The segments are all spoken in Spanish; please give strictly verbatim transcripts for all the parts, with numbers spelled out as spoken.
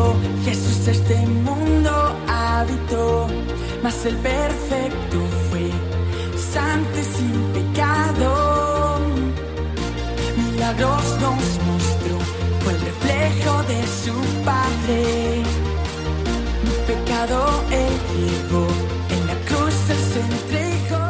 nació, Jesús este mundo habitó, mas el perfecto fue, santo y sin pecado. Milagros nos mostró, fue el reflejo de su Padre. Mi pecado él llevó, en la cruz él se entregó.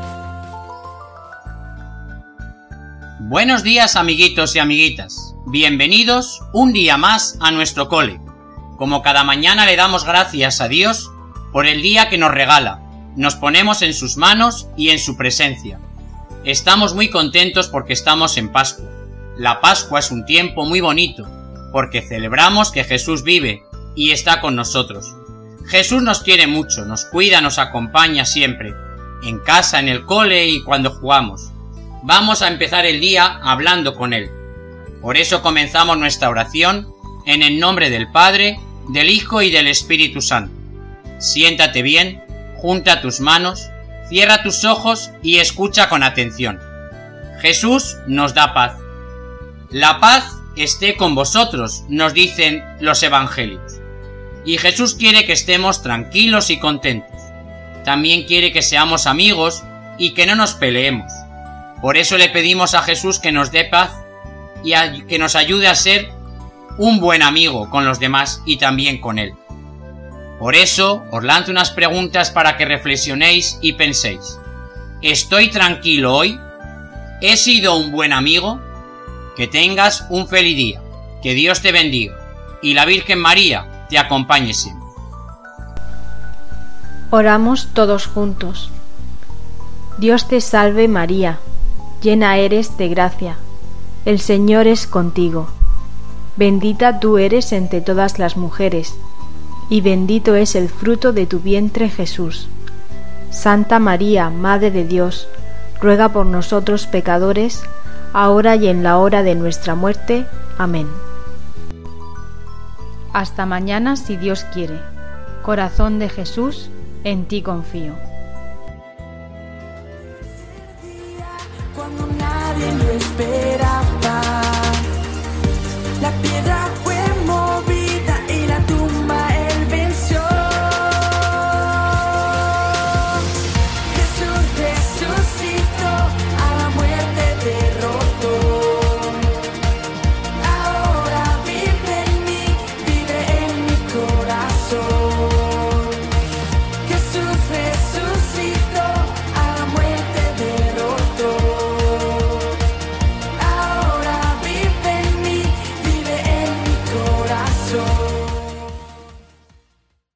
Buenos días, amiguitos y amiguitas. Bienvenidos un día más a nuestro cole. Como cada mañana le damos gracias a Dios por el día que nos regala. Nos ponemos en sus manos y en su presencia. Estamos muy contentos porque estamos en Pascua. La Pascua es un tiempo muy bonito, porque celebramos que Jesús vive y está con nosotros. Jesús nos quiere mucho, nos cuida, nos acompaña siempre, en casa, en el cole y cuando jugamos. Vamos a empezar el día hablando con Él. Por eso comenzamos nuestra oración en el nombre del Padre, del Hijo y del Espíritu Santo. Siéntate bien, junta tus manos, cierra tus ojos y escucha con atención. Jesús nos da paz. La paz esté con vosotros, nos dicen los evangelios. Y Jesús quiere que estemos tranquilos y contentos. También quiere que seamos amigos y que no nos peleemos. Por eso le pedimos a Jesús que nos dé paz y a, que nos ayude a ser un buen amigo con los demás y también con Él. Por eso os lanzo unas preguntas para que reflexionéis y penséis. ¿Estoy tranquilo hoy? ¿He sido un buen amigo? Que tengas un feliz día. Que Dios te bendiga. Y la Virgen María te acompañe siempre. Oramos todos juntos. Dios te salve María, llena eres de gracia, el Señor es contigo. Bendita tú eres entre todas las mujeres, y bendito es el fruto de tu vientre Jesús. Santa María, Madre de Dios, ruega por nosotros pecadores, ahora y en la hora de nuestra muerte. Amén. Hasta mañana si Dios quiere. Corazón de Jesús, en ti confío.